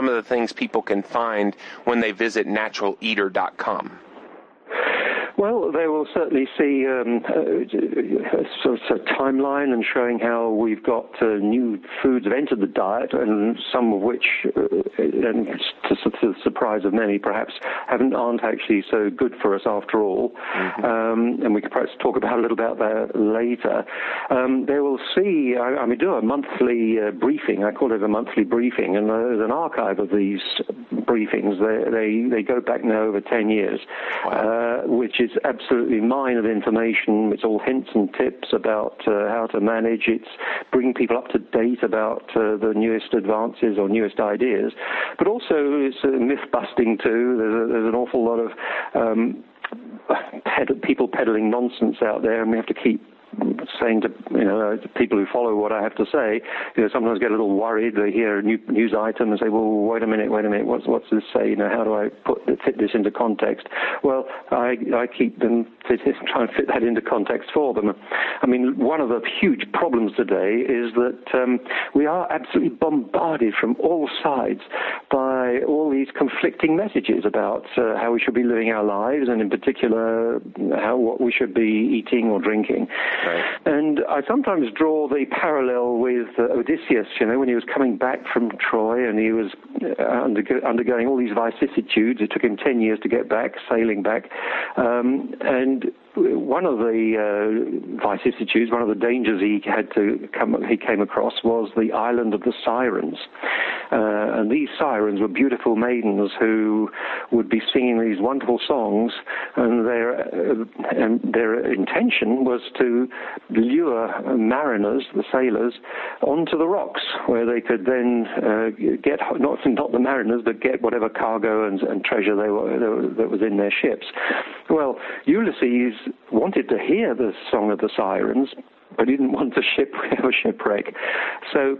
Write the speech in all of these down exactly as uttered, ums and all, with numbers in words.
some of the things people can find when they visit natural eater dot com? Well, they will certainly see um, a sort of a timeline and showing how we've got uh, new foods have entered the diet, and some of which, uh, and to, to the surprise of many, perhaps haven't aren't actually so good for us after all. Mm-hmm. Um, and we can perhaps talk about a little about that later. Um, they will see. I, I mean, do a monthly uh, briefing. I call it a monthly briefing, and there's an archive of these briefings. They they, they go back now over ten years, wow. uh, which is absolutely mine of information. It's all hints and tips about uh, how to manage. It's bringing people up to date about uh, the newest advances or newest ideas, but also it's uh, myth-busting too. There's, a, there's an awful lot of um, ped- people peddling nonsense out there, and we have to keep saying to you know to people who follow what I have to say, you know, sometimes get a little worried. They hear a new news item and say, "Well, wait a minute, wait a minute. What's what's this say? You know, how do I put fit this into context?" Well, I I keep them fit, try and fit that into context for them. I mean, one of the huge problems today is that um, we are absolutely bombarded from all sides by all these conflicting messages about uh, how we should be living our lives, and in particular, how what we should be eating or drinking. Right. And I sometimes draw the parallel with uh, Odysseus, you know, when he was coming back from Troy and he was uh, undergo- undergoing all these vicissitudes. It took him ten years to get back, sailing back. Um, and one of the uh, vicissitudes, one of the dangers he had to come, he came across was the island of the Sirens. Uh, and these sirens were beautiful maidens who would be singing these wonderful songs, and their uh, and their intention was to lure mariners, the sailors, onto the rocks, where they could then uh, get not not the mariners, but get whatever cargo and, and treasure they were that was in their ships. Well, Ulysses wanted to hear the song of the sirens, but he didn't want to ship have a shipwreck, so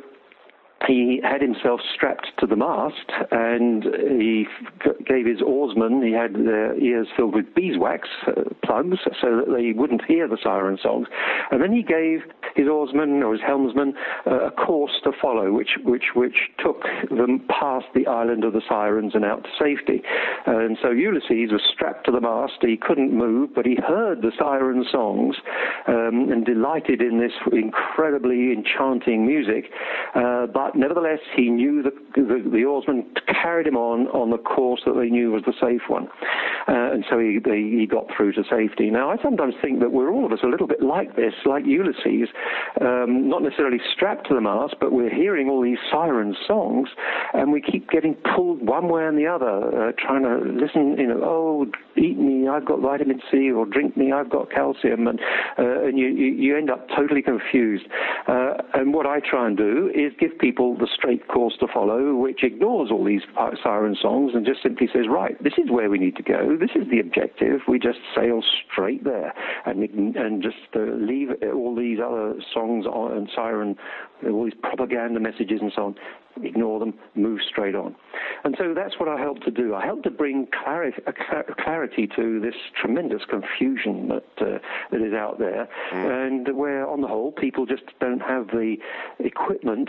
he had himself strapped to the mast, and he f- gave his oarsmen, he had their ears filled with beeswax uh, plugs so that they wouldn't hear the siren songs. And then he gave his oarsmen or his helmsmen uh, a course to follow, which, which, which took them past the island of the Sirens and out to safety. And so Ulysses was strapped to the mast. He couldn't move, but he heard the siren songs um, and delighted in this incredibly enchanting music. Uh, but nevertheless, he knew the, the, the oarsmen carried him on on the course that they knew was the safe one. Uh, and so he, they, he got through to safety. Now, I sometimes think that we're all of us a little bit like this, like Ulysses, um, not necessarily strapped to the mast, but we're hearing all these siren songs, and we keep getting pulled one way and the other, uh, trying to listen, you know, oh, eat me, I've got vitamin C, or drink me, I've got calcium, and, uh, and you, you, you end up totally confused. Uh, and what I try and do is give people the straight course to follow, which ignores all these siren songs and just simply says, right, this is where we need to go, this is the objective, we just sail straight there, and and just uh, leave all these other songs on, and siren, all these propaganda messages and so on, ignore them, move straight on. And so that's what I help to do. I help to bring clarity, clarity to this tremendous confusion that uh, that is out there, mm. and where, on the whole, people just don't have the equipment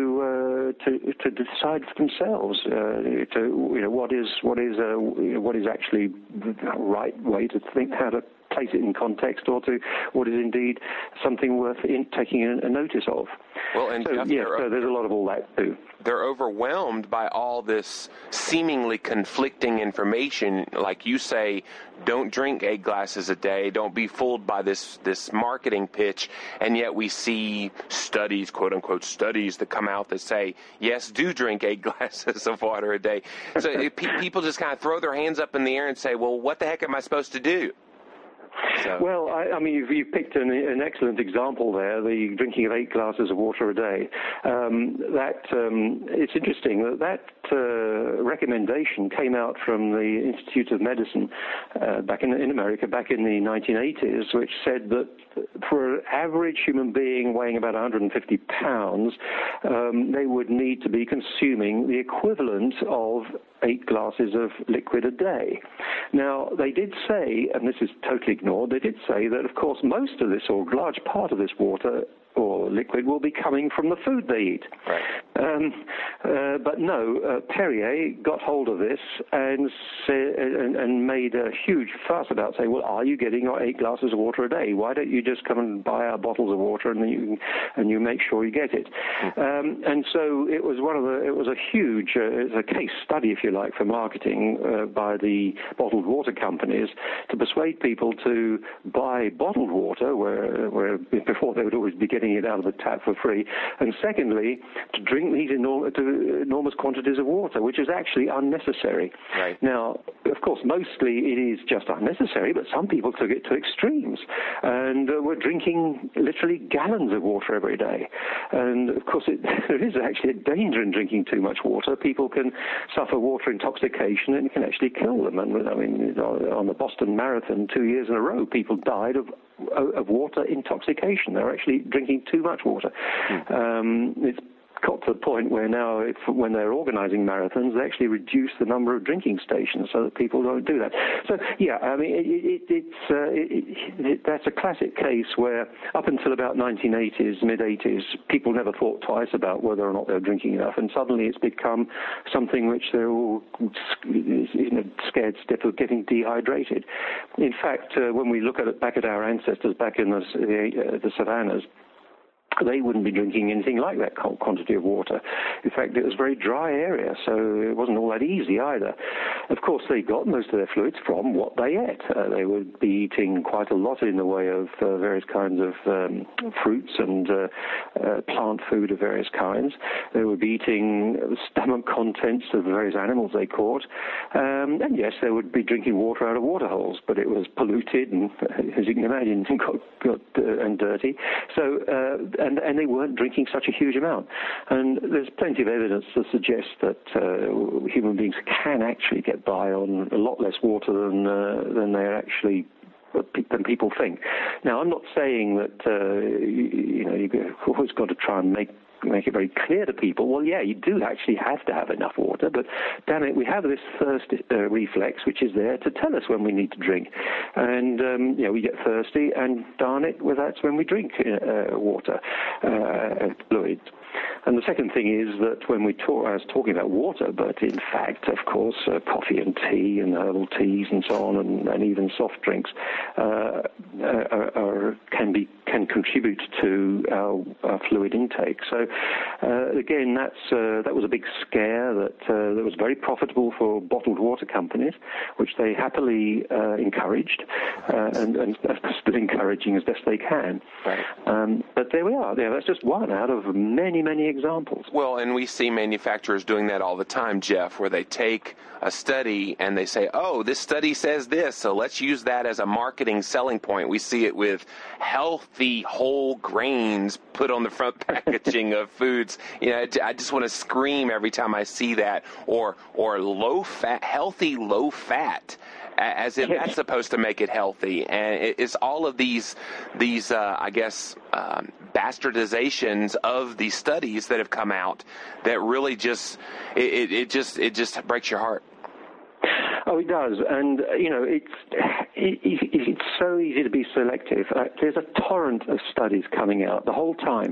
to uh, to to decide for themselves. Uh, to you know what is what is uh, what is actually the right way to think, how to place it in context, or to what is indeed something worth in taking a, a notice of. Well, and so, Jeff, yeah, so there's a lot of all that too. They're overwhelmed by all this seemingly conflicting information. Like you say, don't drink eight glasses a day. Don't be fooled by this, this marketing pitch. And yet we see studies, quote unquote studies, that come out that say, yes, do drink eight glasses of water a day. So it, people just kind of throw their hands up in the air and say, well, what the heck am I supposed to do? So. Well, I, I mean, you've, you've picked an, an excellent example there, the drinking of eight glasses of water a day. Um, that um, it's interesting that that uh, recommendation came out from the Institute of Medicine uh, back in, in America back in the nineteen eighties, which said that for an average human being weighing about one hundred fifty pounds, um, they would need to be consuming the equivalent of eight glasses of liquid a day. Now, they did say, and this is totally ignored, they did say that, of course, most of this, or a large part of this water, or liquid will be coming from the food they eat. Right. Um, uh, but no, uh, Perrier got hold of this and, say, and and made a huge fuss about saying, well, are you getting your eight glasses of water a day? Why don't you just come and buy our bottles of water and you and you make sure you get it? Mm-hmm. Um, and so it was one of the it was a huge uh, it was a case study, if you like, for marketing uh, by the bottled water companies to persuade people to buy bottled water, where where before they would always be getting it out of the tap for free, and secondly, to drink these enormous, enormous quantities of water, which is actually unnecessary. Right. Now, of course, mostly it is just unnecessary, but some people took it to extremes and uh, were drinking literally gallons of water every day. And, of course, it, there is actually a danger in drinking too much water. People can suffer water intoxication and it can actually kill them. And, I mean, on the Boston Marathon, two years in a row, people died of of water intoxication. They're actually drinking too much water. Mm. Um, it's got to the point where now, if, when they're organizing marathons, they actually reduce the number of drinking stations so that people don't do that. So, yeah, I mean, it, it, it's uh, it, it, that's a classic case where up until about nineteen eighties, mid-eighties, people never thought twice about whether or not they were drinking enough, and suddenly it's become something which they're all you know, scared stiff of getting dehydrated. In fact, uh, when we look at it back at our ancestors back in the, the, uh, the savannas, they wouldn't be drinking anything like that quantity of water. In fact, it was a very dry area, so it wasn't all that easy either. Of course, they got most of their fluids from what they ate. Uh, they would be eating quite a lot in the way of uh, various kinds of um, fruits and uh, uh, plant food of various kinds. They would be eating stomach contents of the various animals they caught. Um, and yes, they would be drinking water out of water holes, but it was polluted and, as you can imagine, got, got uh, and dirty. So uh, And, and they weren't drinking such a huge amount. And there's plenty of evidence to suggest that uh, human beings can actually get by on a lot less water than uh, than they're actually than people think. Now, I'm not saying that uh, you, you know you've always got to try and make. make it very clear to people, well, yeah, you do actually have to have enough water, but damn it, we have this thirst uh, reflex, which is there to tell us when we need to drink. And, um, you know, we get thirsty, and darn it, well, that's when we drink uh, water, uh, fluids. And the second thing is that when we talk, I was talking about water, but in fact, of course, uh, coffee and tea and herbal teas and so on, and, and even soft drinks uh, are, are, can be can contribute to our, our fluid intake. So uh, again, that's uh, that was a big scare that uh, that was very profitable for bottled water companies, which they happily uh, encouraged uh, and, and still encouraging as best they can. Right. Um, but there we are. There, that's just one out of many, many examples. Well, and we see manufacturers doing that all the time, Jeff, where they take a study and they say, oh, this study says this, so let's use that as a marketing selling point. We see it with healthy whole grains put on the front packaging of foods. You know, I just want to scream every time I see that. Or or low fat, healthy low fat, as if that's supposed to make it healthy. And it's all of these, these uh, I guess, um, bastardizations of these studies that have come out that really just, it, it just, it just breaks your heart. Oh, it does, and uh, you know it's it, it, it's so easy to be selective. Uh, there's a torrent of studies coming out the whole time.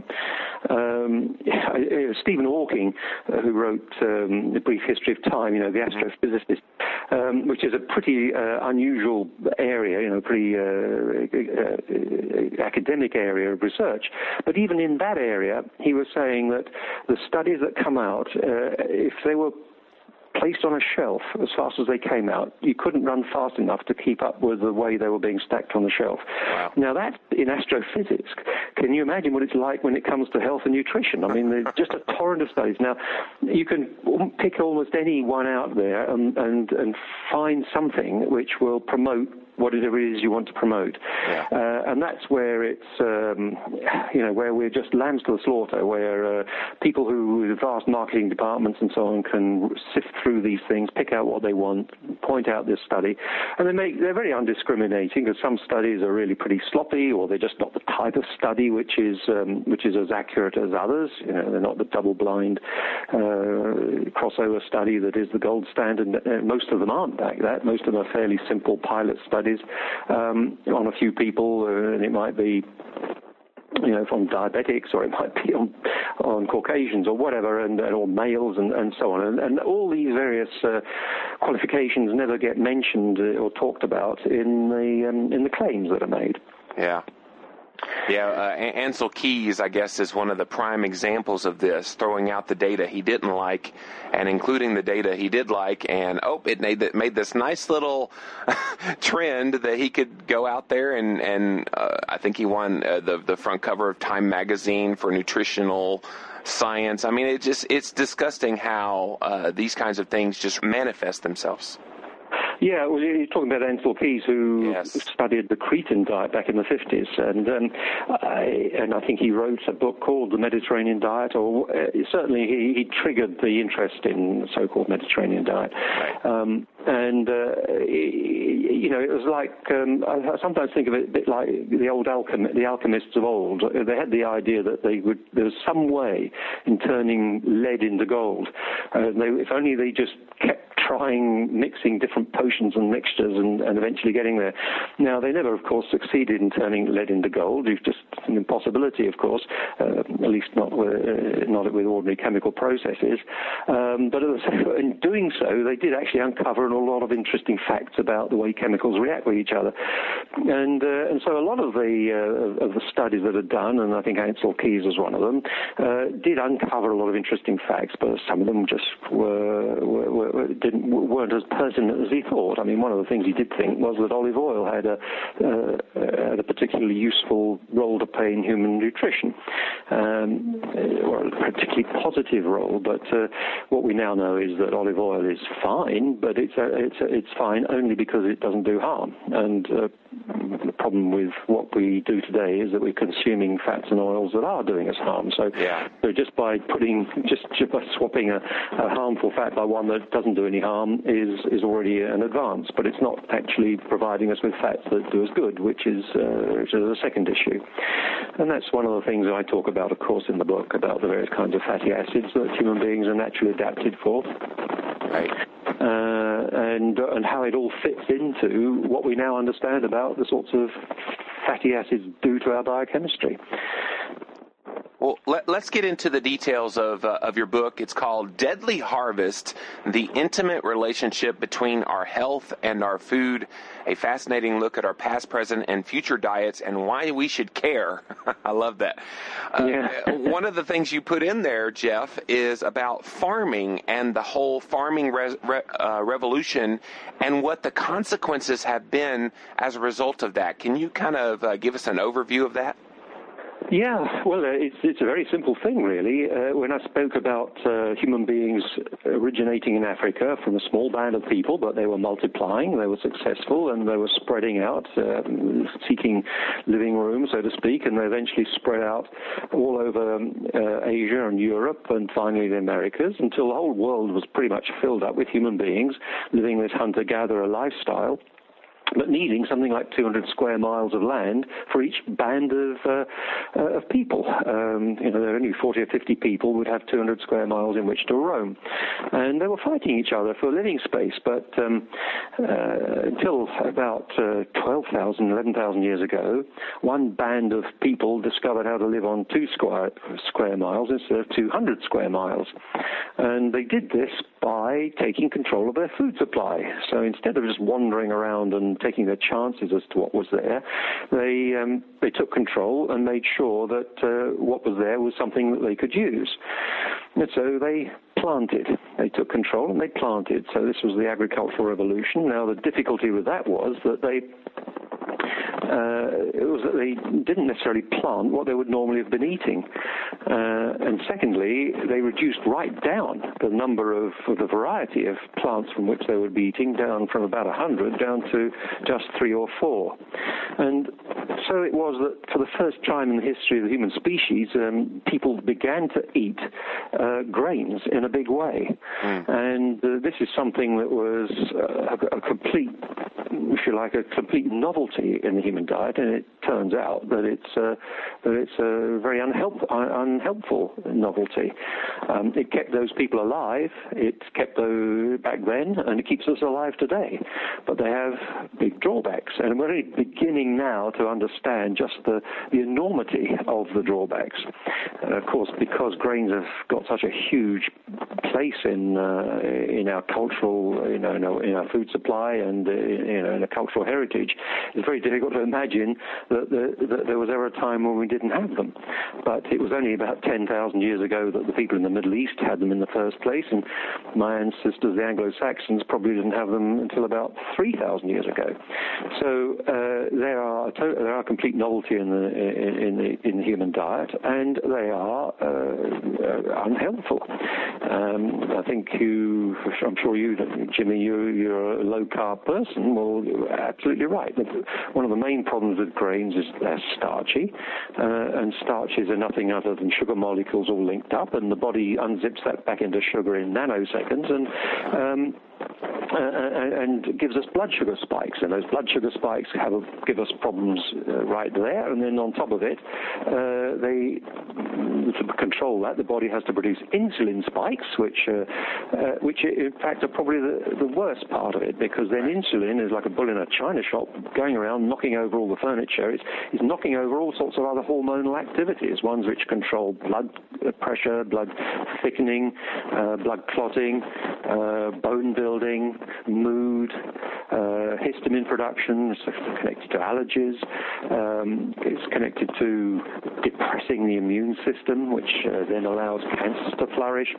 Um, uh, Stephen Hawking, uh, who wrote um, The Brief History of Time, you know, the astrophysicist, um, which is a pretty uh, unusual area, you know, pretty uh, uh, academic area of research. But even in that area, he was saying that the studies that come out, uh, if they were placed on a shelf as fast as they came out, you couldn't run fast enough to keep up with the way they were being stacked on the shelf. Wow. Now, that's in astrophysics. Can you imagine what it's like when it comes to health and nutrition? I mean, there's just a torrent of studies. Now, you can pick almost any one out there and, and, and find something which will promote whatever it is you want to promote. Yeah. Uh, and that's where it's, um, you know, where we're just lambs to the slaughter, where uh, people who, with vast marketing departments and so on, can sift through these things, pick out what they want, point out this study, and they make, they're very undiscriminating, because some studies are really pretty sloppy, or they're just not the type of study which is um, which is as accurate as others. You know, they're not the double-blind uh, crossover study that is the gold standard. Uh, most of them aren't like that. Most of them are fairly simple pilot studies um, on a few people, uh, and it might be you know, from diabetics, or it might be on, on Caucasians or whatever, and, and or males and, and so on. And, and all these various uh, qualifications never get mentioned or talked about in the um, in the claims that are made. Yeah. Yeah, uh, Ancel Keys, I guess, is one of the prime examples of this, throwing out the data he didn't like and including the data he did like, and, oh, it made, it made this nice little trend that he could go out there and, and uh, I think he won uh, the, the front cover of Time magazine for nutritional science. I mean, it just it's disgusting how uh, these kinds of things just manifest themselves. Yeah, well, you're talking about Ancel Keys, who yes. studied the Cretan diet back in the fifties, and um, I, and I think he wrote a book called The Mediterranean Diet, or uh, certainly he, he triggered the interest in the so-called Mediterranean diet. Right. Um, and, uh, you know, it was like, um, I sometimes think of it a bit like the old alchem- the alchemists of old. They had the idea that they would, there was some way in turning lead into gold. Uh, they, if only they just kept trying, mixing different potions and mixtures and, and eventually getting there. Now, they never, of course, succeeded in turning lead into gold. It's just an impossibility, of course, uh, at least not with, uh, not with ordinary chemical processes. Um, but in doing so, they did actually uncover a lot of interesting facts about the way chemicals react with each other. And uh, and so a lot of the uh, of the studies that are done, and I think Ancel Keys was one of them, uh, did uncover a lot of interesting facts, but some of them just were, were, were didn't weren't as pertinent as he thought. I mean, one of the things he did think was that olive oil had a uh, had a particularly useful role to play in human nutrition, um, or a particularly positive role. But uh, what we now know is that olive oil is fine, but it's a, it's a, it's fine only because it doesn't do harm. And uh, the problem with what we do today is that we're consuming fats and oils that are doing us harm. So, yeah. so just by putting just, just by swapping a, a harmful fat by one that doesn't do any harm is is already an advance. But it's not actually providing us with fats that do us good, which is uh, which is a second issue. And that's one of the things that I talk about, of course, in the book, about the various kinds of fatty acids that human beings are naturally adapted for. Right. Uh, and uh, and how it all fits into what we now understand about the sorts of fatty acids do to our biochemistry. Well, let, let's get into the details of uh, of your book. It's called Deadly Harvest, The Intimate Relationship Between Our Health and Our Food, a fascinating look at our past, present, and future diets and why we should care. I love that. Uh, yeah. One of the things you put in there, Jeff, is about farming and the whole farming re- re- uh, revolution and what the consequences have been as a result of that. Can you kind of uh, give us an overview of that? Yeah, well, uh, it's it's a very simple thing, really. Uh, when I spoke about uh, human beings originating in Africa from a small band of people, but they were multiplying, they were successful, and they were spreading out, uh, seeking living room, so to speak, and they eventually spread out all over um, uh, Asia and Europe, and finally the Americas, until the whole world was pretty much filled up with human beings living this hunter-gatherer lifestyle, but needing something like two hundred square miles of land for each band of uh, uh, of people. Um, you know, there are only forty or fifty people would have two hundred square miles in which to roam. And they were fighting each other for living space, but um, uh, until about uh, twelve thousand, eleven thousand years ago, one band of people discovered how to live on two square, square miles instead of two hundred square miles. And they did this by taking control of their food supply. So instead of just wandering around and taking their chances as to what was there, they um, they took control and made sure that uh, what was there was something that they could use. And so they planted. They took control and they planted. So this was the agricultural revolution. Now the difficulty with that was that they Uh, it was that they didn't necessarily plant what they would normally have been eating. Uh, and secondly, they reduced right down the number of, of the variety of plants from which they would be eating, down from about one hundred down to just three or four. And so it was that for the first time in the history of the human species, um, people began to eat uh, grains in a big way. Mm. And uh, this is something that was uh, a, a complete, if you like, a complete novelty in the human diet, and it turns out that it's uh, that it's a very unhelp, unhelpful novelty. Um, it kept those people alive. It kept those, back then, and it keeps us alive today. But they have big drawbacks, and we're really beginning now to understand just the, the enormity of the drawbacks. And of course, because grains have got such a huge place in uh, in our cultural, you know, in our, in our food supply and uh, you know, in our cultural heritage, it's very difficult to imagine that, the, that there was ever a time when we didn't have them. But it was only about ten thousand years ago that the people in the Middle East had them in the first place, and my ancestors, the Anglo-Saxons, probably didn't have them until about three thousand years ago. So uh, they are a to- they are a complete novelty in the in, in the in the human diet, and they are uh, unhelpful. Um, I think you, I'm sure you, Jimmy, you, you're a low-carb person. Well, you're absolutely right. One of the main problems with grains is they're starchy, uh, and starches are nothing other than sugar molecules all linked up, and the body unzips that back into sugar in nanoseconds, and um, Uh, and gives us blood sugar spikes, and those blood sugar spikes have a, give us problems uh, right there. And then on top of it, uh, they to control that, the body has to produce insulin spikes, which uh, uh, which in fact are probably the, the worst part of it, because then insulin is like a bull in a china shop, going around knocking over all the furniture. It's, it's knocking over all sorts of other hormonal activities, ones which control blood pressure, blood thickening, uh, blood clotting, uh, bone building, mood, uh, histamine production. It's connected to allergies. Um, it's connected to depressing the immune system, which uh, then allows cancers to flourish.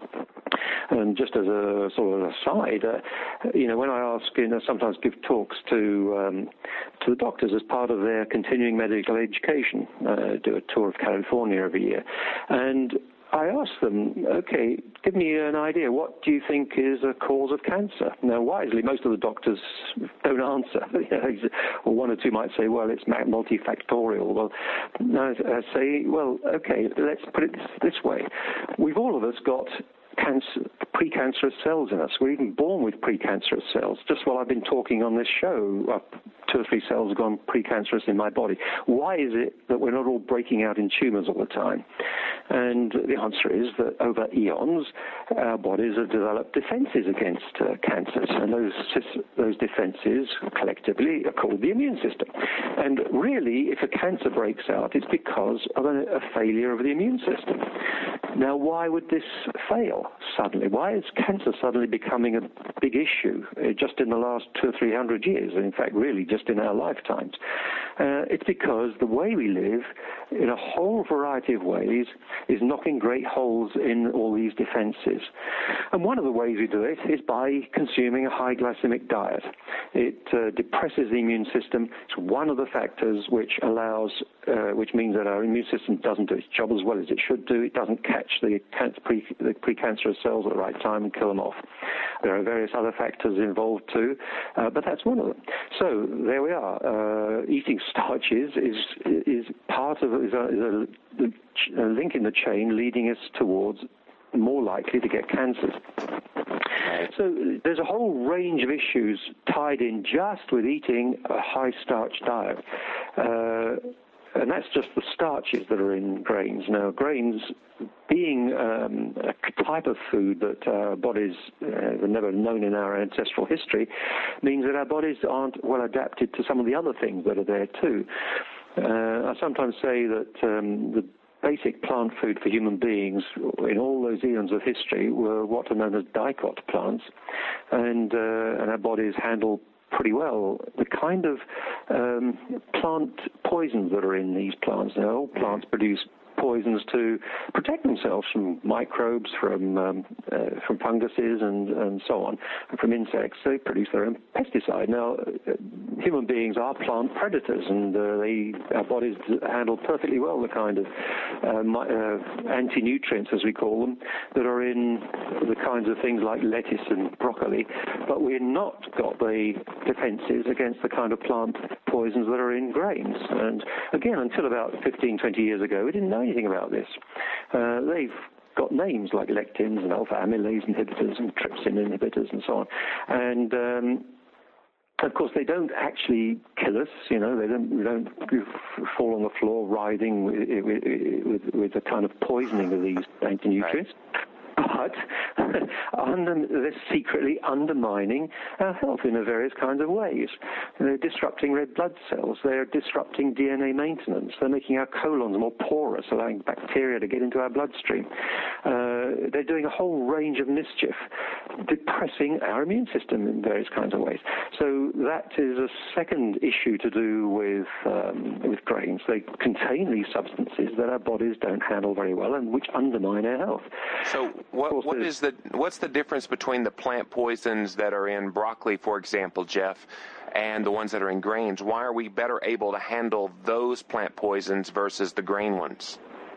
And just as a sort of aside, uh, you know, when I ask, you know, sometimes give talks to um, to the doctors as part of their continuing medical education, uh, do a tour of California every year, and I ask them, okay, give me an idea. What do you think is a cause of cancer? Now, wisely, most of the doctors don't answer. Or one or two might say, well, it's multifactorial. Well, I say, well, okay, let's put it this way. We've all of us got cancer, precancerous cells in us. We're even born with precancerous cells. Just while I've been talking on this show, uh, two or three cells have gone precancerous in my body. Why is it that we're not all breaking out in tumors all the time? And the answer is that over eons, our bodies have developed defenses against uh, cancers, and those those defenses collectively are called the immune system. And really, if a cancer breaks out, it's because of a, a failure of the immune system. Now, why would this fail suddenly? Why is cancer suddenly becoming a big issue uh, just in the last two or three hundred years? In fact, really just in our lifetimes. Uh, it's because the way we live, in a whole variety of ways, is knocking great holes in all these defenses. And one of the ways we do it is by consuming a high glycemic diet. It uh, depresses the immune system. It's one of the factors which allows, uh, which means that our immune system doesn't do its job as well as it should do. It doesn't catch the, can- pre- the precancerous cells at the right time and kill them off. There are various other factors involved too, uh, but that's one of them. So there we are. Uh, eating starches is is part of is a, is a, a link in the chain leading us towards more likely to get cancers. So there's a whole range of issues tied in just with eating a high-starch diet. Uh, and that's just the starches that are in grains. Now, grains, being um, a type of food that our bodies uh, were never known in our ancestral history, means that our bodies aren't well adapted to some of the other things that are there too. Uh, I sometimes say that um, the basic plant food for human beings in all those eons of history were what are known as dicot plants, and, uh, and our bodies handle pretty well the kind of um, plant poisons that are in these plants. Now, all plants produce poisons to protect themselves from microbes, from um, uh, from funguses, and, and so on, and from insects. They produce their own pesticide. Now, uh, human beings are plant predators, and uh, they our bodies handle perfectly well the kind of uh, my, uh, anti-nutrients, as we call them, that are in the kinds of things like lettuce and broccoli. But we've not got the defenses against the kind of plant poisons that are in grains. And again, until about fifteen, twenty years ago, we didn't know anything about this. Uh, they've got names like lectins and alpha amylase inhibitors and trypsin inhibitors and so on. And um, of course, they don't actually kill us. You know, they don't. We don't fall on the floor writhing with, with, with, with a kind of poisoning of these anti-nutrients. but under, they're secretly undermining our health in various kinds of ways. They're disrupting red blood cells. They're disrupting D N A maintenance. They're making our colons more porous, allowing bacteria to get into our bloodstream. Uh, they're doing a whole range of mischief, depressing our immune system in various kinds of ways. So that is a second issue to do with um, with grains. They contain these substances that our bodies don't handle very well and which undermine our health. So what, what is the what's the difference between the plant poisons that are in broccoli, for example, Jeff, and the ones that are in grains? Why are we better able to handle those plant poisons versus the grain ones?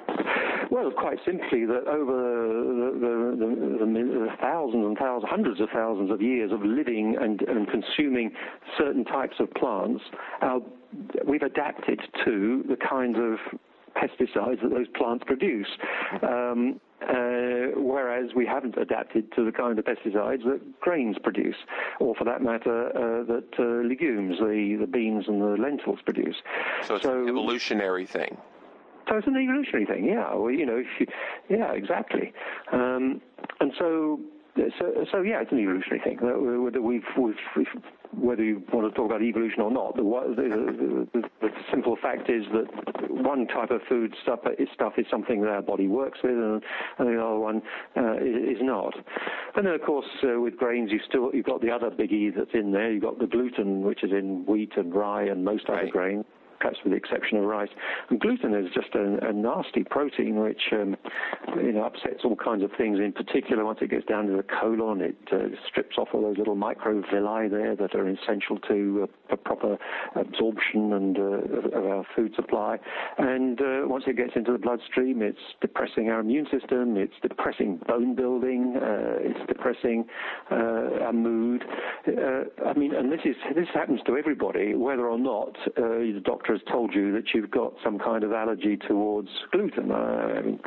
Well, quite simply, that over the, the, the, the, the thousands and thousands, hundreds of thousands of years of living and, and consuming certain types of plants, our, we've adapted to the kinds of pesticides that those plants produce. Um, uh, whereas we haven't adapted to the kind of pesticides that grains produce, or for that matter, uh, that uh, legumes, the, the beans and the lentils produce. So it's so, an evolutionary thing. So it's an evolutionary thing, yeah. Well, you know, if you, yeah, exactly. Um, and so, so, so, yeah, it's an evolutionary thing. Whether we've, we've, we've whether you want to talk about evolution or not, the, the, the, the simple fact is that one type of food stuff is, stuff is something that our body works with, and, and the other one uh, is, is not. And then, of course, uh, with grains, you still you've got the other biggie that's in there. You've got the gluten, which is in wheat and rye and most other right. grains, perhaps with the exception of rice. And gluten is just a, a nasty protein which um, you know, upsets all kinds of things. In particular, once it gets down to the colon, it uh, strips off all those little microvilli there that are essential to uh, a proper absorption and uh, of our food supply. And uh, once it gets into the bloodstream, it's depressing our immune system. It's depressing bone building. Uh, it's depressing uh, our mood. Uh, I mean, and this is this happens to everybody, whether or not uh, the doctor has told you that you've got some kind of allergy towards gluten. Uh, I mean,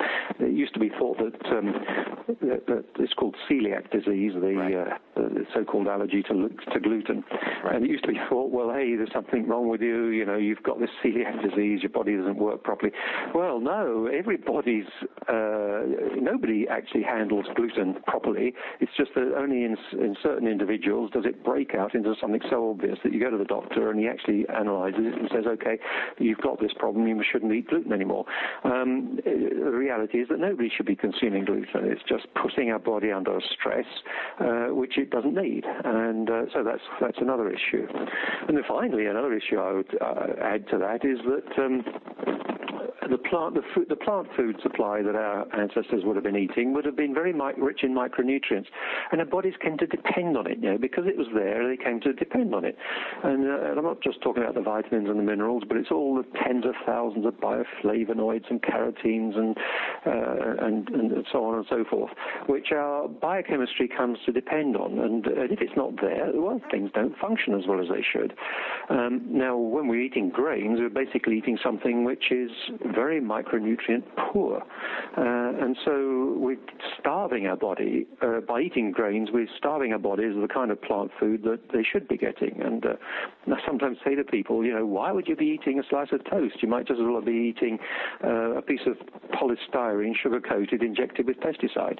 it used to be thought that, um, that, that it's called celiac disease, the, right. uh, the so-called allergy to, to gluten. Right. And it used to be thought, well, hey, there's something wrong with you. You know, you've got this celiac disease. Your body doesn't work properly. Well, no, everybody's uh, nobody actually handles gluten properly. It's just that only in, in certain individuals does it break out into something so obvious that you go to the doctor and he actually analyzes it and says, okay, you've got this problem, you shouldn't eat gluten anymore. Um, the reality is that nobody should be consuming gluten. It's just putting our body under stress, uh, which it doesn't need. And uh, so that's that's another issue. And then finally, another issue I would uh, add to that is that um, the plant, the, food, the plant food supply that our ancestors would have been eating would have been very mi- rich in micronutrients, and our bodies came to depend on it. You know, because it was there, they came to depend on it. And, uh, and I'm not just talking about the vitamins and the minerals, but it's all the tens of thousands of bioflavonoids and carotenes and uh, and, and so on and so forth, which our biochemistry comes to depend on. And, and if it's not there, well, things don't function as well as they should. Um, now, when we're eating grains, we're basically eating something which is very micronutrient poor. Uh, and so we're starving our body. Uh, by eating grains, we're starving our bodies of the kind of plant food that they should be getting. And uh, I sometimes say to people, you know, why would you be eating a slice of toast? You might just as well be eating uh, a piece of polystyrene, sugar-coated, injected with pesticide.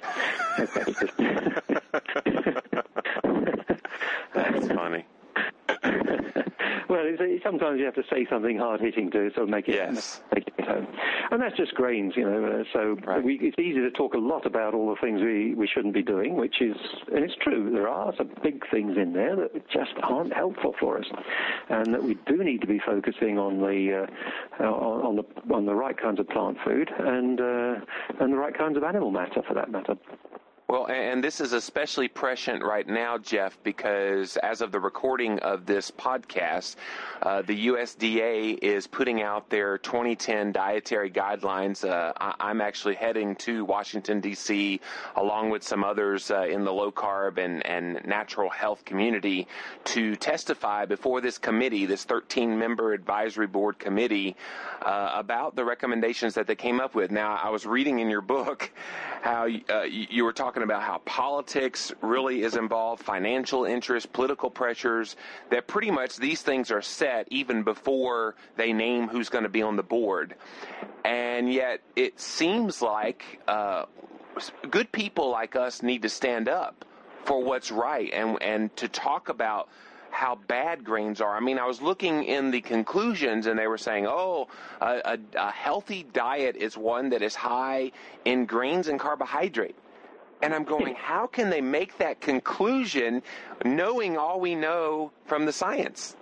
That's funny. Well, it's, it's, sometimes you have to say something hard-hitting to sort of make it, yes. make it home. And that's just grains, you know. Uh, so right. we, it's easy to talk a lot about all the things we, we shouldn't be doing, which is, and it's true, there are some big things in there that just aren't helpful for us, and that we do need to be focusing on the uh, on, on the on the right kinds of plant food and uh, and the right kinds of animal matter, for that matter. Well, and this is especially prescient right now, Jeff, because as of the recording of this podcast, uh, the U S D A is putting out their twenty ten dietary guidelines. Uh, I- I'm actually heading to Washington, D C, along with some others uh, in the low-carb and, and natural health community to testify before this committee, this thirteen-member advisory board committee, uh, about the recommendations that they came up with. Now, I was reading in your book how uh, you were talking about how politics really is involved, financial interests, political pressures, that pretty much these things are set even before they name who's going to be on the board. And yet it seems like uh, good people like us need to stand up for what's right and and to talk about how bad grains are. I mean, I was looking in the conclusions, and they were saying, oh, a, a, a healthy diet is one that is high in grains and carbohydrate. And I'm going, how can they make that conclusion knowing all we know from the science?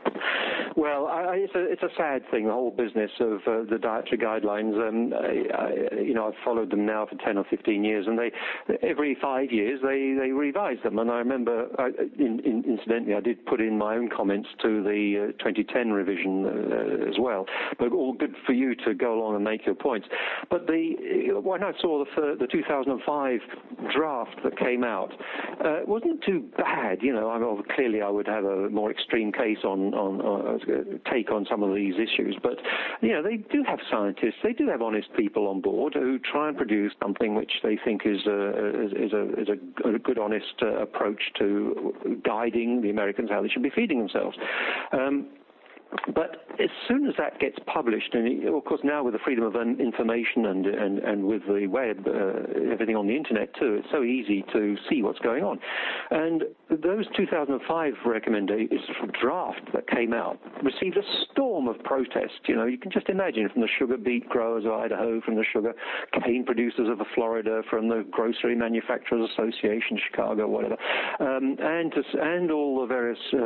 Well, I, it's, a, it's a sad thing, the whole business of uh, the dietary guidelines. Um, I, I, you know, I've followed them now for ten or fifteen years, and they every five years they, they revise them. And I remember, I, in, in, incidentally, I did put in my own comments to the uh, twenty ten revision uh, as well. But all good for you to go along and make your points. But the when I saw the the two thousand five draft that came out, uh, it wasn't too bad. You know, I mean, clearly I would have a more extreme case on on. on take on some of these issues, but you know they do have scientists, they do have honest people on board who try and produce something which they think is a is, is a, is a, a good, honest uh, approach to guiding the Americans how they should be feeding themselves. Um, But as soon as that gets published, and of course now with the freedom of information and and, and with the web, uh, everything on the internet too, it's so easy to see what's going on. And those two thousand five recommendations, draft that came out, received a storm of protest. You know, you can just imagine, from the sugar beet growers of Idaho, from the sugar cane producers of Florida, from the Grocery Manufacturers Association, Chicago, whatever, um, and to, and all the various uh,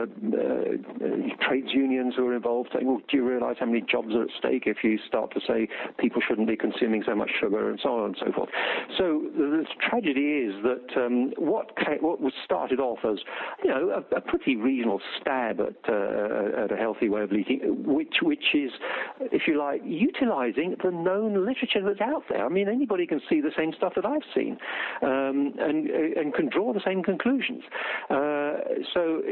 uh, trades unions who are involved, saying, well, do you realize how many jobs are at stake if you start to say people shouldn't be consuming so much sugar, and so on and so forth. So the tragedy is that um, what what was started off as, you know, a, a pretty reasonable stab at, uh, at a healthy way of eating, which which is, if you like, utilizing the known literature that's out there. I mean, anybody can see the same stuff that I've seen, um, and and can draw the same conclusions. Uh, so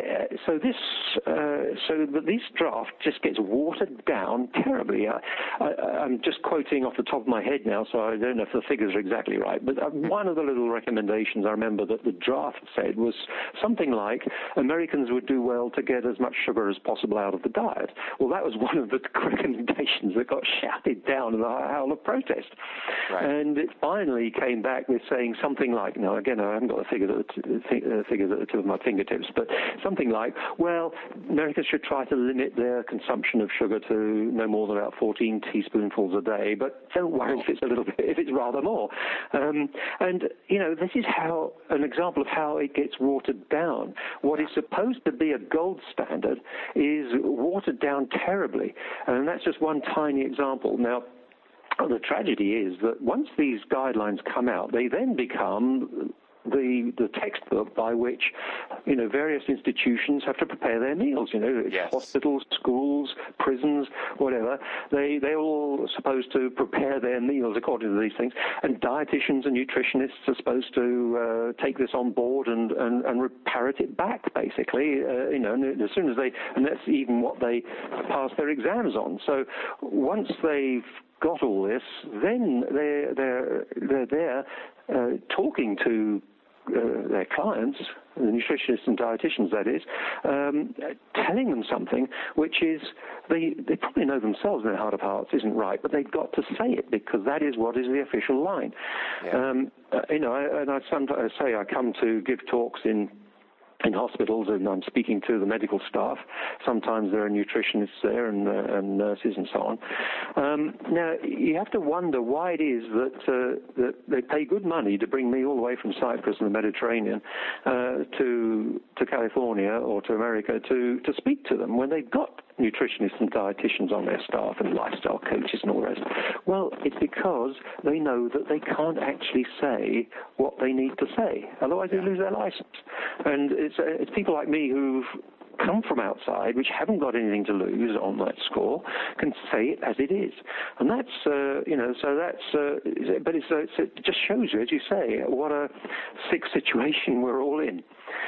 so this uh, so that these draft just gets watered down terribly. I, I, I'm just quoting off the top of my head now, so I don't know if the figures are exactly right, but one of the little recommendations I remember that the draft said was something like Americans would do well to get as much sugar as possible out of the diet. Well, that was one of the recommendations that got shouted down in the howl of protest. Right. And it finally came back with saying something like, now again, I haven't got the figures at the, t- the figures at the tip of my fingertips, but something like, well, Americans should try to limit their consumption of sugar to no more than about fourteen teaspoonfuls a day, but don't worry if it's a little bit, if it's rather more. Um, and, you know, this is how, an example of how it gets watered down. What is supposed to be a gold standard is watered down terribly, and that's just one tiny example. Now, the tragedy is that once these guidelines come out, they then become the the textbook by which, you know, various institutions have to prepare their meals. You know, yes. Hospitals, schools, prisons, whatever. They they're all supposed to prepare their meals according to these things. And dietitians and nutritionists are supposed to uh, take this on board and and, and parrot it back, basically. Uh, you know, and as soon as they, and that's even what they pass their exams on. So once they've got all this, then they're they're they're there uh, talking to uh, their clients, the nutritionists and dietitians, that is, um, telling them something which is they they probably know themselves in their heart of hearts isn't right, but they've got to say it because that is what is the official line. Yeah. Um, uh, you know, I, and I sometimes say I come to give talks in. in hospitals, and I'm speaking to the medical staff. Sometimes there are nutritionists there and, uh, and nurses and so on. Um, now, you have to wonder why it is that, uh, that they pay good money to bring me all the way from Cyprus and the Mediterranean uh, to to California or to America to, to speak to them when they've got nutritionists and dietitians on their staff and lifestyle coaches and all the rest. Well, it's because they know that they can't actually say what they need to say. Otherwise, they lose their license. And it's, uh, it's people like me who've come from outside, which haven't got anything to lose on that score, can say it as it is. And that's, uh, you know, so that's, uh, but it's, uh, it's, it just shows you, as you say, what a sick situation we're all in.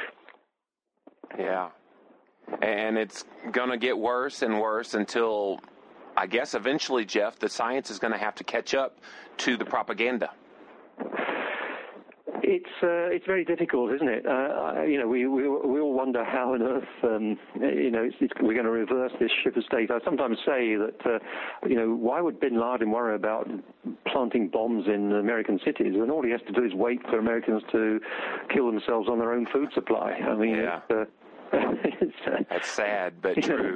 Yeah. And it's going to get worse and worse until, I guess, eventually, Jeff, the science is going to have to catch up to the propaganda. It's uh, it's very difficult, isn't it? Uh, you know, we, we we all wonder how on earth, um, you know, it's, it's, we're going to reverse this ship of state. I sometimes say that, uh, you know, why would Bin Laden worry about planting bombs in American cities when all he has to do is wait for Americans to kill themselves on their own food supply? I mean, yeah. it's, uh, it's, uh, that's sad, but true. Know,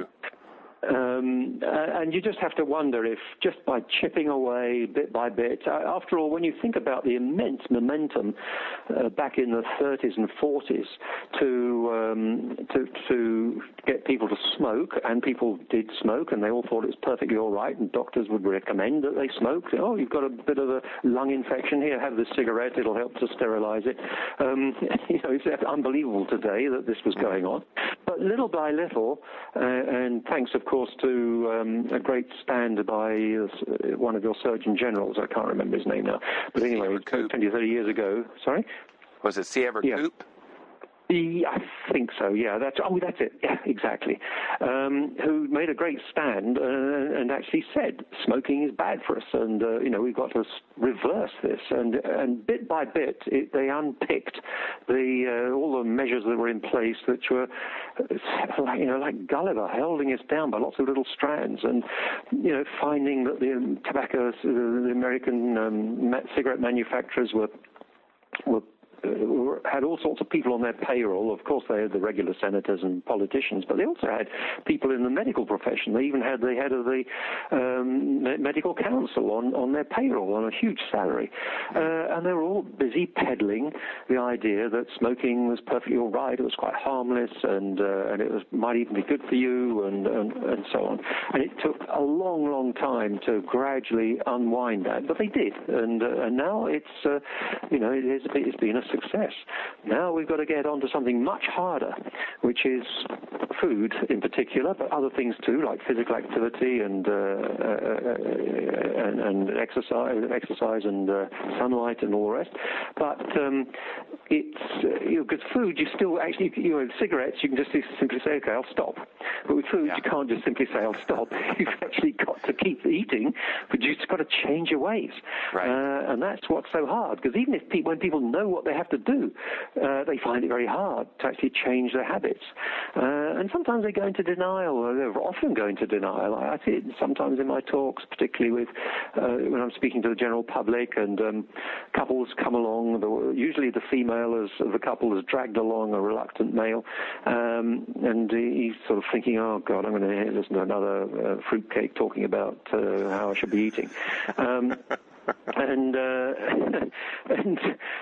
Um, uh, and you just have to wonder if just by chipping away bit by bit, uh, after all, when you think about the immense momentum uh, back in the thirties and forties to, um, to to get people to smoke, and people did smoke, and they all thought it was perfectly all right, and doctors would recommend that they smoke. Oh, you've got a bit of a lung infection here, have this cigarette, it'll help to sterilize it. Um, you know, it's unbelievable today that this was going on. But little by little, uh, and thanks, of course, to um, a great stand by uh, one of your Surgeon Generals. I can't remember his name now. But anyway, twenty, thirty years ago. Sorry? Was it C. Everett yeah. Koop? Yeah, I think so, yeah. That's Oh, that's it. Yeah, exactly. Um, who made a great stand uh, and actually said smoking is bad for us, and, uh, you know, we've got to reverse this. And and bit by bit, it, they unpicked the uh, all the measures that were in place, which were, like, you know, like Gulliver, holding us down by lots of little strands, and, you know, finding that the tobacco, the American um, cigarette manufacturers were were Uh, had all sorts of people on their payroll. Of course, they had the regular senators and politicians, but they also had people in the medical profession. They even had the head of the um, medical council on, on their payroll on a huge salary. Uh, and they were all busy peddling the idea that smoking was perfectly all right, it was quite harmless, and uh, and it was, might even be good for you, and, and, and so on. And it took a long, long time to gradually unwind that, but they did. And, uh, and now it's, uh, you know, it is, it's been a success. Now we've got to get on to something much harder, which is food in particular, but other things too, like physical activity and uh, uh, and, and exercise, exercise and uh, sunlight and all the rest. But um, it's uh, you know, because food, you still actually, you know, cigarettes, you can just simply say, okay, I'll stop. But with food, yeah. you can't just simply say, I'll stop. You've actually got to keep eating, but you've just got to change your ways. Right. Uh, and that's what's so hard, because even if pe- when people know what they have to do, uh, they find it very hard to actually change their habits. Uh, and sometimes they go into denial, or they're often going into denial. I, I see it sometimes in my talks, particularly with uh, when I'm speaking to the general public, and um, couples come along. The, usually the female is, of the couple has dragged along a reluctant male, um, and he's sort of thinking, oh, God, I'm going to listen to another uh, fruitcake talking about uh, how I should be eating. Um, And uh, and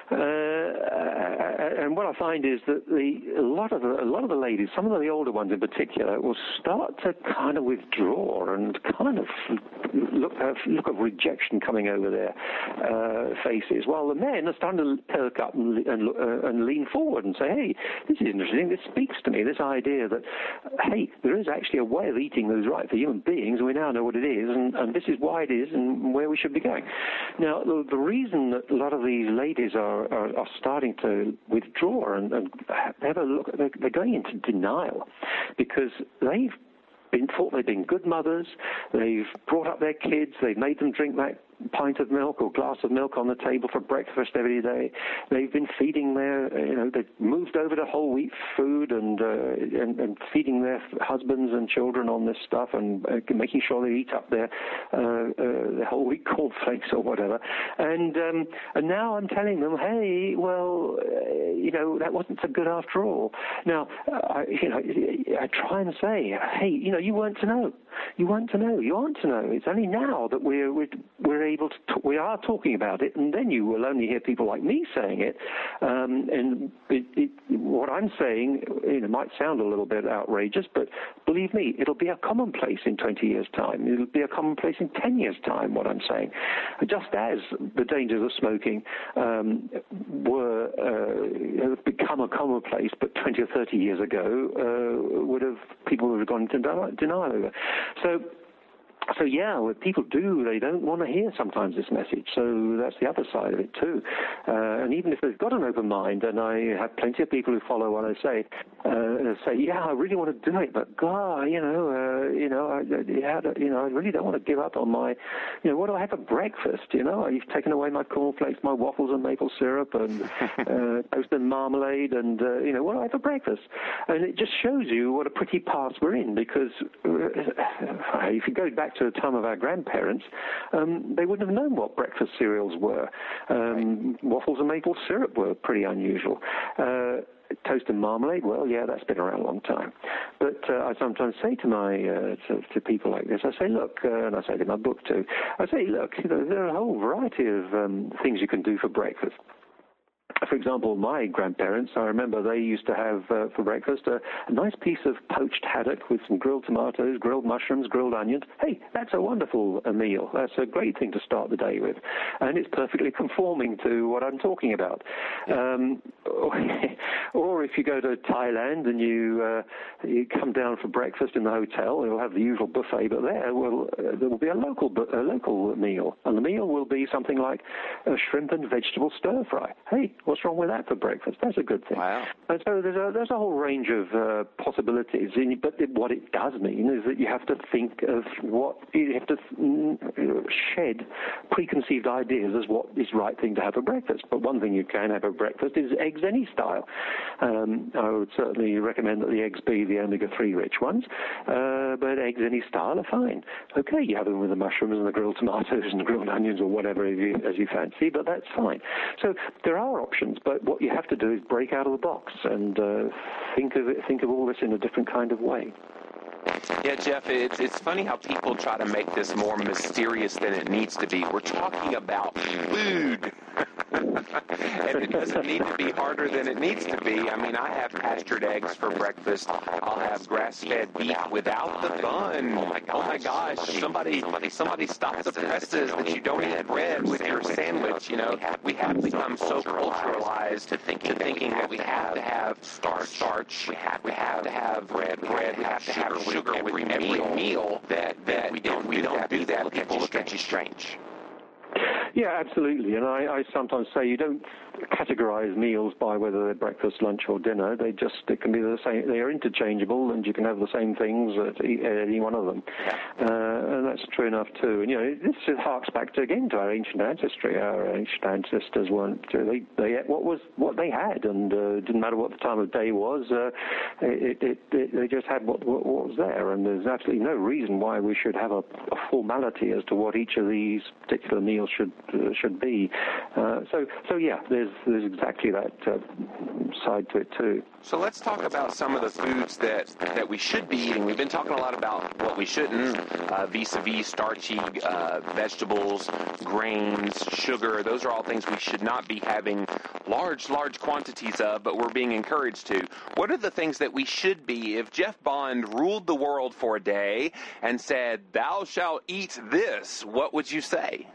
uh, and what I find is that the a lot of the, a lot of the ladies, some of the older ones in particular, will start to kind of withdraw and kind of look uh, look of rejection coming over their uh, faces, while the men are starting to perk up and and, uh, and lean forward and say, hey, this is interesting. This speaks to me. This idea that, hey, there is actually a way of eating that is right for human beings, and we now know what it is, and, and this is why it is, and where we should be going. Now, the, the reason that a lot of these ladies are, are, are starting to withdraw and, and have a look, they're, they're going into denial because they've been thought they've been good mothers, they've brought up their kids, they've made them drink that pint of milk or glass of milk on the table for breakfast every day. They've been feeding their, you know, they've moved over to whole wheat food and uh, and, and feeding their husbands and children on this stuff, and uh, making sure they eat up their uh, uh, their whole wheat cornflakes or whatever. And um, and now I'm telling them, hey, well, uh, you know, that wasn't so good after all. Now, uh, I, you know, I try and say, hey, you know, you weren't to know. You weren't to know. You aren't to know. It's only now that we're we're, we're able to talk, we are talking about it, and then you will only hear people like me saying it. Um, and it, it, what I'm saying, you know, might sound a little bit outrageous, but believe me, it'll be a commonplace in twenty years' time. It'll be a commonplace in ten years' time. What I'm saying, just as the dangers of smoking um, were uh, have become a commonplace, but twenty or thirty years ago uh, would have people would have gone into denial over. So. So, yeah, what people do, they don't want to hear sometimes this message. So that's the other side of it, too. Uh, and even if they've got an open mind, and I have plenty of people who follow what I say, uh, say, yeah, I really want to do it, but God, you know, uh, you know, I, yeah, you know, I really don't want to give up on my, you know, what do I have for breakfast? You know, you've taken away my cornflakes, my waffles and maple syrup, and uh, toast and marmalade, and uh, you know, what do I have for breakfast? And it just shows you what a pretty pass we're in, because uh, if you go back to the time of our grandparents, um, they wouldn't have known what breakfast cereals were. Um, right. Waffles and maple syrup were pretty unusual. Uh, Toast and marmalade, well, yeah, that's been around a long time. But uh, I sometimes say to my uh, to, to people like this, I say, look, uh, and I say it in my book too, I say, look, you know, there are a whole variety of um, things you can do for breakfast. For example, my grandparents, I remember they used to have uh, for breakfast a, a nice piece of poached haddock with some grilled tomatoes, grilled mushrooms, grilled onions. Hey, that's a wonderful uh, meal. That's a great thing to start the day with. And it's perfectly conforming to what I'm talking about. Yeah. Um, or, or if you go to Thailand and you uh, you come down for breakfast in the hotel, you'll have the usual buffet, but there will uh, there will be a local a local meal. And the meal will be something like a shrimp and vegetable stir-fry. Hey, what's wrong with that for breakfast? That's a good thing. Wow. And so there's a, there's a whole range of uh, possibilities. But it, what it does mean is that you have to think of what, you have to mm, shed preconceived ideas as what is the right thing to have for breakfast. But one thing you can have for breakfast is eggs any style. Um, I would certainly recommend that the eggs be the omega three rich ones, uh, but eggs any style are fine. Okay, you have them with the mushrooms and the grilled tomatoes and the grilled onions or whatever as you, as you fancy, but that's fine. So there are options, but what you have to do is break out of the box and uh, think of it, think of all this in a different kind of way. Yeah, Jeff, it's, it's funny how people try to make this more mysterious than it needs to be. We're talking about food. And it doesn't need to be harder than it needs to be. I mean, I have pastured eggs for breakfast. I'll have grass-fed beef without the bun. Oh, my gosh. Oh, my gosh. Somebody, somebody stop the presses that you don't eat bread with your sandwich. You know, we have become so culturalized to thinking that we have to have starch. We have, we have to have bread. bread. We have to have sugar with every meal that, that we don't, we don't do that. People look at you strange. Yeah, absolutely. And I, I sometimes say you don't categorize meals by whether they're breakfast, lunch, or dinner. They just, it can be the same, they are interchangeable, and you can have the same things at any one of them. Uh, and that's true enough too. And, you know, this harks back to, again, to our ancient ancestry. Our ancient ancestors weren't, they, they ate what was, what they had, and uh, it didn't matter what the time of day was, uh, it, it, it, they just had what, what, what was there. And there's absolutely no reason why we should have a, a formality as to what each of these particular meals should uh, should be. Uh, so, so yeah, there's there's exactly that uh, side to it too. So let's talk about some of the foods that, that we should be eating. We've been talking a lot about what we shouldn't, uh, vis-a-vis starchy uh, vegetables, grains, sugar. Those are all things we should not be having large, large quantities of, but we're being encouraged to. What are the things that we should be? If Jeff Bond ruled the world for a day and said, "Thou shalt eat this," what would you say?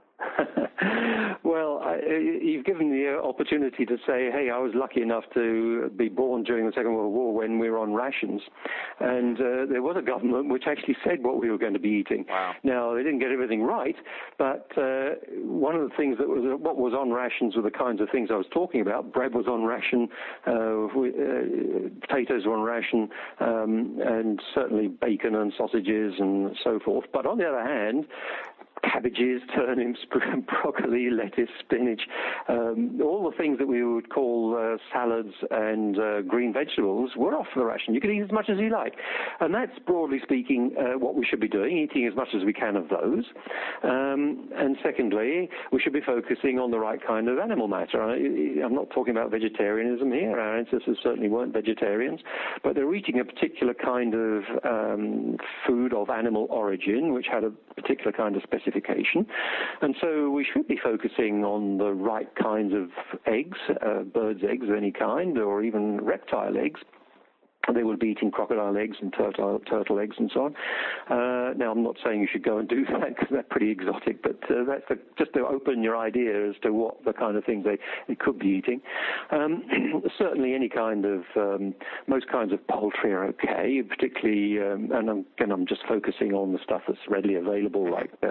Well, I, you've given me the opportunity to say, hey, I was lucky enough to be born during the Second World War when we were on rations. And uh, there was a government which actually said what we were going to be eating. Wow. Now, they didn't get everything right, but uh, one of the things that was what was on rations were the kinds of things I was talking about. Bread was on ration, uh, we, uh, potatoes were on ration, um, and certainly bacon and sausages and so forth. But on the other hand, cabbages, turnips, broccoli, lettuce, spinach, um, all the things that we would call uh, salads and uh, green vegetables were off the ration. You could eat as much as you like. And that's, broadly speaking, uh, what we should be doing, eating as much as we can of those. Um, and secondly, we should be focusing on the right kind of animal matter. I, I'm not talking about vegetarianism here. Our ancestors certainly weren't vegetarians, but they were eating a particular kind of um, food of animal origin, which had a particular kind of specification. And so we should be focusing on the right kinds of eggs, uh, birds' eggs of any kind, or even reptile eggs. They would be eating crocodile eggs and turtle, turtle eggs and so on. Uh, now, I'm not saying you should go and do that because they're pretty exotic, but uh, that's a, just to open your idea as to what the kind of things they, they could be eating. Um, certainly any kind of, um, most kinds of poultry are okay, particularly, um, and I'm, again, I'm just focusing on the stuff that's readily available, like uh,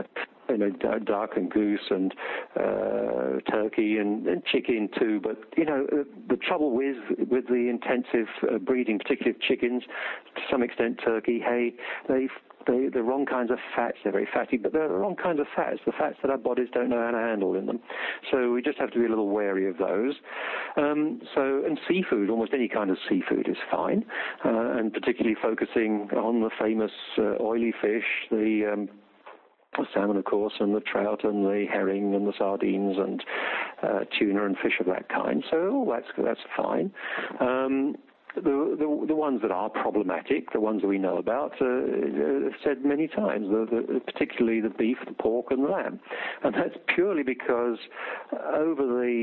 you know, duck and goose and uh, turkey and, and chicken too. But you know, uh, the trouble with with the intensive uh, breeding, particularly of chickens, to some extent turkey, hey, they've They, the wrong kinds of fats. They're very fatty, but they're the wrong kinds of fats, the fats that our bodies don't know how to handle in them. So we just have to be a little wary of those. Um, so, and seafood, almost any kind of seafood is fine, uh, and particularly focusing on the famous uh, oily fish, the um, the salmon, of course, and the trout and the herring and the sardines and uh, tuna and fish of that kind. So all that's that's fine. Um, The, the the ones that are problematic, the ones that we know about, uh, I've said many times, the, the, particularly the beef, the pork, and the lamb. And that's purely because over the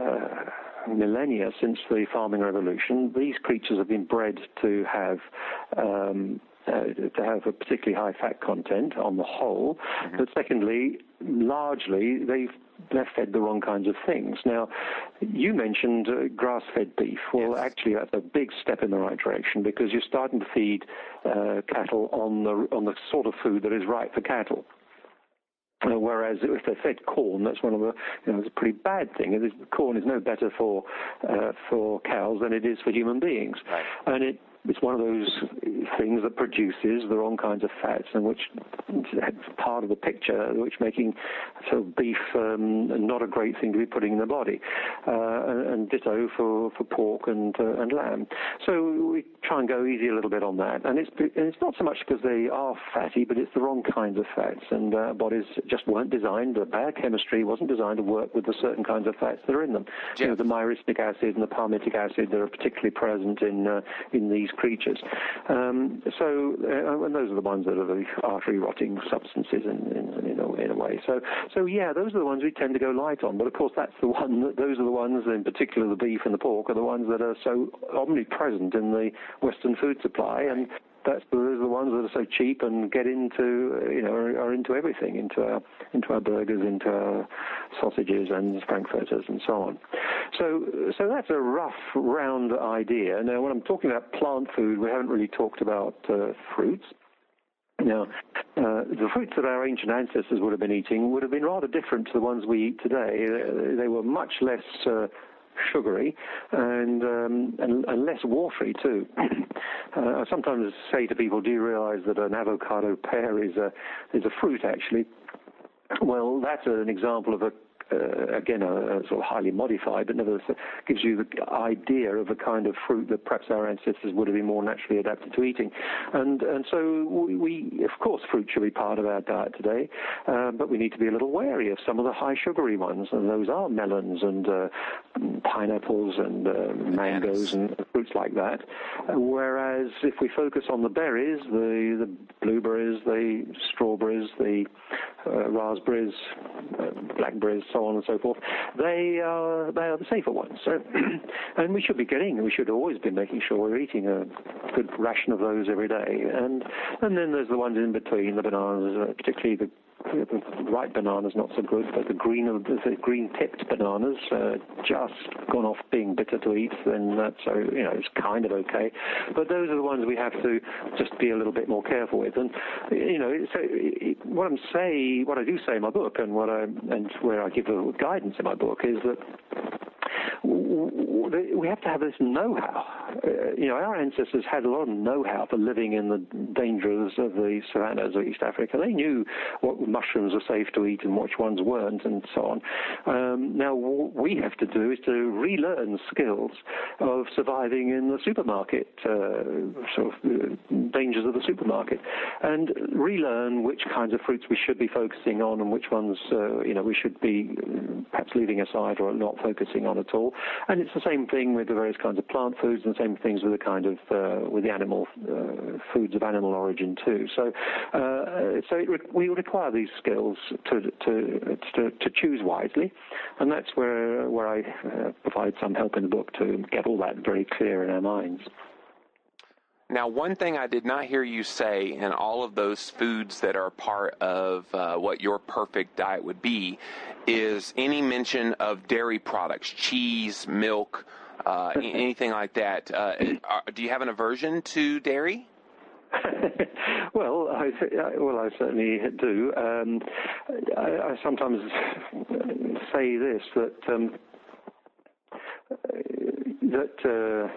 uh, millennia since the farming revolution, these creatures have been bred to have um, uh, to have a particularly high fat content on the whole. Mm-hmm. But secondly, largely, they've they're fed the wrong kinds of things. Now, you mentioned uh, grass-fed beef. Well, yes. Actually, that's a big step in the right direction because you're starting to feed uh, cattle on the on the sort of food that is right for cattle. Uh, whereas if they're fed corn, that's one of the, you know, it's a pretty bad thing. It is, corn is no better for uh, for cows than it is for human beings, right. And it. It's one of those things that produces the wrong kinds of fats, and which is part of the picture, which making sort of beef um, not a great thing to be putting in the body, uh, and, and ditto for, for pork and uh, and lamb. So we try and go easy a little bit on that, and it's and it's not so much because they are fatty, but it's the wrong kinds of fats, and uh, bodies just weren't designed. The biochemistry wasn't designed to work with the certain kinds of fats that are in them. Yes. You know, the myristic acid and the palmitic acid that are particularly present in uh, in these creatures. Um, so, uh, and those are the ones that are the artery-rotting substances in, in, in, a, in a way. So, so yeah, those are the ones we tend to go light on. But of course, that's the one. That, those are the ones, in particular, the beef and the pork, are the ones that are so omnipresent in the Western food supply, and that's the, those are the ones that are so cheap and get into, you know, are, are into everything, into our into our burgers, into our sausages and frankfurters and so on. So, so that's a rough, round idea. Now, when I'm talking about plant food, we haven't really talked about uh, fruits. Now, uh, the fruits that our ancient ancestors would have been eating would have been rather different to the ones we eat today. They were much less uh, sugary and, um, and and less watery too. uh, I sometimes say to people, "Do you realise that an avocado pear is a is a fruit actually?" Well, that's an example of a Uh, again, a, a sort of highly modified, but nevertheless gives you the idea of a kind of fruit that perhaps our ancestors would have been more naturally adapted to eating. And and so we, we of course, fruit should be part of our diet today, uh, but we need to be a little wary of some of the high sugary ones, and those are melons and uh, pineapples and uh, mangoes and fruits like that. Uh, whereas if we focus on the berries, the, the blueberries, the strawberries, the uh, raspberries, uh, blackberries, so on and so forth, they are they are the safer ones. So, and we should be getting, we should always be making sure we're eating a good ration of those every day. And and then there's the ones in between, the bananas, uh, particularly the the ripe bananas, not so good, but the green the green-tipped bananas, uh, just gone off being bitter to eat, then that's, so, you know, it's kind of okay. But those are the ones we have to just be a little bit more careful with. And, you know, so it, what I'm say, what I do say in my book, and what I and where I give a guidance in my book, is that we have to have this know-how. Uh, you know, our ancestors had a lot of know-how for living in the dangers of the savannas of East Africa. They knew what mushrooms are safe to eat and which ones weren't, and so on. Um, now, what we have to do is to relearn skills of surviving in the supermarket, uh, sort of uh, dangers of the supermarket, and relearn which kinds of fruits we should be focusing on and which ones, uh, you know, we should be perhaps leaving aside or not focusing on at all. And it's the same thing with the various kinds of plant foods, and the same things with the kind of uh, with the animal uh, foods of animal origin too. So, uh, so it re- we require these skills to to, to to choose wisely, and that's where where I uh, provide some help in the book to get all that very clear in our minds. Now, one thing I did not hear you say in all of those foods that are part of uh, what your perfect diet would be is any mention of dairy products, cheese, milk, uh, anything like that. Uh, are, do you have an aversion to dairy? well, I well I certainly do. Um, I, I sometimes say this that um, that. Uh,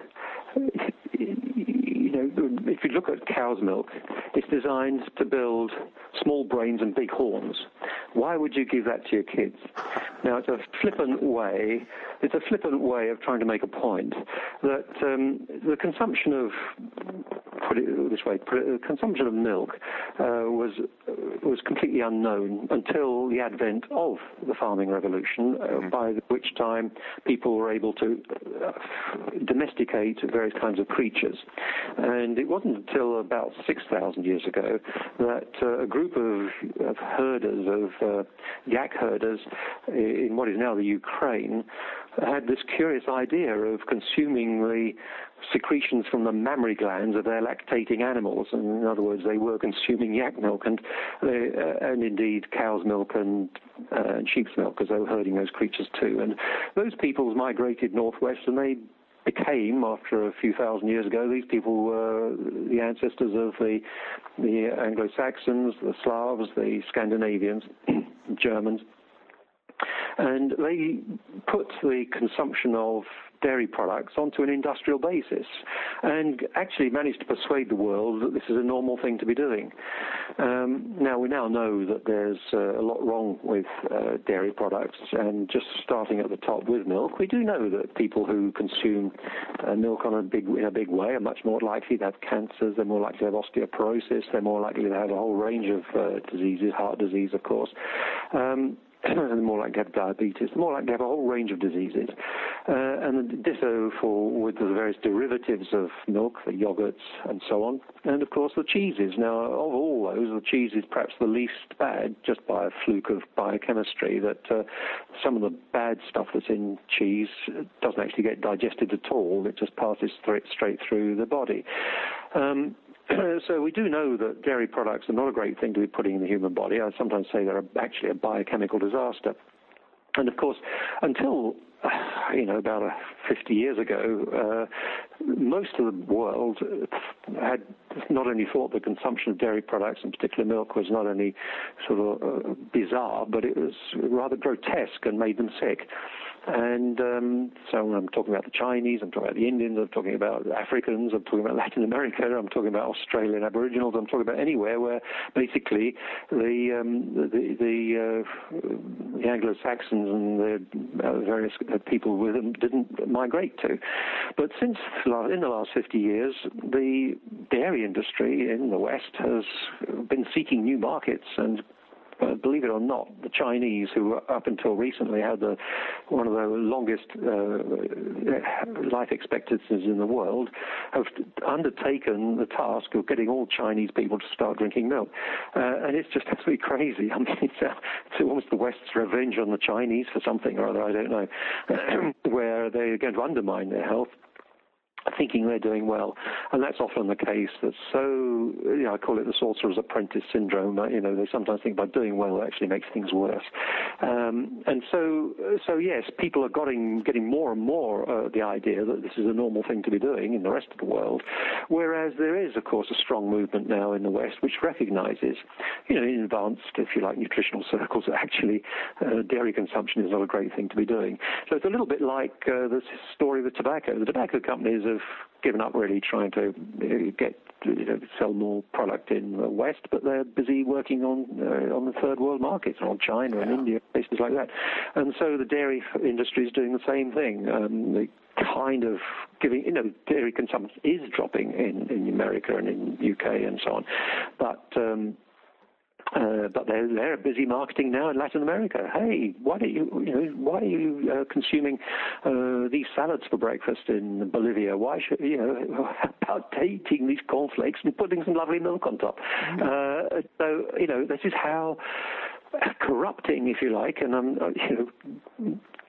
You know, if you look at cow's milk, it's designed to build small brains and big horns. Why would you give that to your kids? Now, it's a flippant way. It's a flippant way of trying to make a point that um, the consumption of, put it this way, the consumption of milk uh, was was completely unknown until the advent of the farming revolution, uh, mm-hmm. by which time people were able to uh, domesticate various kinds of creatures. And it wasn't until about six thousand years ago that uh, a group of, of herders, of uh, yak herders in what is now the Ukraine, had this curious idea of consuming the secretions from the mammary glands of their lactating animals. And in other words, they were consuming yak milk and, they, uh, and indeed cow's milk and, uh, and sheep's milk, because they were herding those creatures too. And those peoples migrated northwest, and they became, after a few thousand years ago, these people were the ancestors of the, the Anglo-Saxons, the Slavs, the Scandinavians, Germans. And they put the consumption of dairy products onto an industrial basis and actually managed to persuade the world that this is a normal thing to be doing. Um, now, we now know that there's uh, a lot wrong with uh, dairy products, and just starting at the top with milk, we do know that people who consume uh, milk on a big, in a big way are much more likely to have cancers, they're more likely to have osteoporosis, they're more likely to have a whole range of uh, diseases, heart disease, of course. Um, and more likely to have diabetes, more likely to have a whole range of diseases. Uh, and ditto for with the various derivatives of milk, the yogurts and so on. And, of course, the cheeses. Now, of all those, the cheese is perhaps the least bad, just by a fluke of biochemistry, that uh, some of the bad stuff that's in cheese doesn't actually get digested at all. It just passes th- straight through the body. Um, So we do know that dairy products are not a great thing to be putting in the human body. I sometimes say they're actually a biochemical disaster. And, of course, until, you know, about fifty years ago, uh, most of the world had not only thought the consumption of dairy products, in particular milk, was not only sort of uh, bizarre, but it was rather grotesque and made them sick. And um, so I'm talking about the Chinese, I'm talking about the Indians, I'm talking about Africans, I'm talking about Latin America, I'm talking about Australian Aboriginals, I'm talking about anywhere where basically the um, the, the, uh, the Anglo-Saxons and the uh, various people with them didn't migrate to. But since in the last fifty years, the dairy industry in the West has been seeking new markets, and Uh, believe it or not, the Chinese, who up until recently had the, one of the longest uh, life expectancies in the world, have undertaken the task of getting all Chinese people to start drinking milk. Uh, and it's just absolutely crazy. I mean, it's, uh, it's almost the West's revenge on the Chinese for something or other, I don't know, where they're going to undermine their health, thinking they're doing well. And that's often the case. That's so, you know, I call it the sorcerer's apprentice syndrome. You know, they sometimes think by doing well it actually makes things worse. Um, and so, so yes, people are getting, getting more and more uh, the idea that this is a normal thing to be doing in the rest of the world, whereas there is, of course, a strong movement now in the West which recognizes, you know, in advanced, if you like, nutritional circles, that actually uh, dairy consumption is not a great thing to be doing. So it's a little bit like uh, the story of the tobacco. The tobacco companies have given up really trying to get, you know, sell more product in the West, but they're busy working on uh, on the third world markets, on China yeah. and India, places like that. And so the dairy industry is doing the same thing. Um, the kind of giving, you know, dairy consumption is dropping in, in America and in U K and so on, but um, Uh, but they're, they're busy marketing now in Latin America. Hey, why don't you, you know, why are you uh, consuming uh, these salads for breakfast in Bolivia? Why should, you know, about taking these cornflakes and putting some lovely milk on top? Mm-hmm. Uh, so, you know, this is how corrupting, if you like, and, um, you know,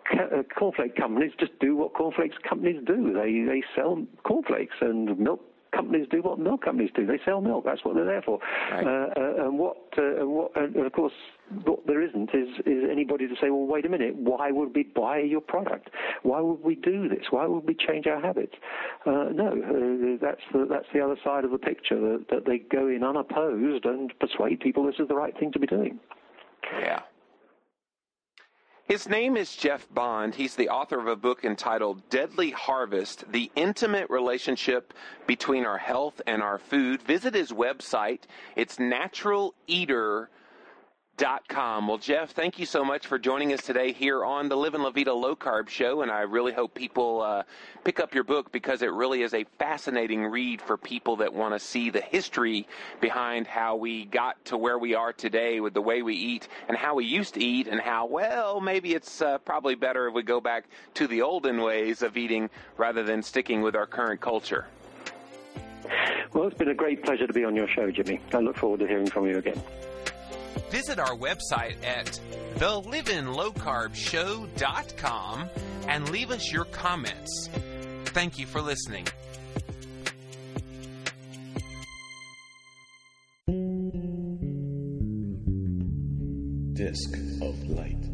cornflake companies just do what cornflakes companies do. They, they sell cornflakes, and milk companies do what milk companies do. They sell milk. That's what they're there for. Right. Uh, uh, and what, uh, what, and of course, what there isn't is, is anybody to say, well, wait a minute, why would we buy your product? Why would we do this? Why would we change our habits? Uh, no, uh, that's the, that's the other side of the picture, that, that they go in unopposed and persuade people this is the right thing to be doing. Yeah. His name is Jeff Bond. He's the author of a book entitled Deadly Harvest, The Intimate Relationship Between Our Health and Our Food. Visit his website. It's natural eater dot com. Well, Jeff, thank you so much for joining us today here on the Livin' La Vida Low Carb Show, and I really hope people uh, pick up your book because it really is a fascinating read for people that want to see the history behind how we got to where we are today with the way we eat and how we used to eat and how, well, maybe it's uh, probably better if we go back to the olden ways of eating rather than sticking with our current culture. Well, it's been a great pleasure to be on your show, Jimmy. I look forward to hearing from you again. Visit our website at the livin low carb show dot com and leave us your comments. Thank you for listening. Disc of Light.